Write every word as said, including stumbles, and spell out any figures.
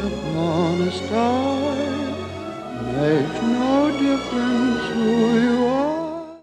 upon a star makes no difference who you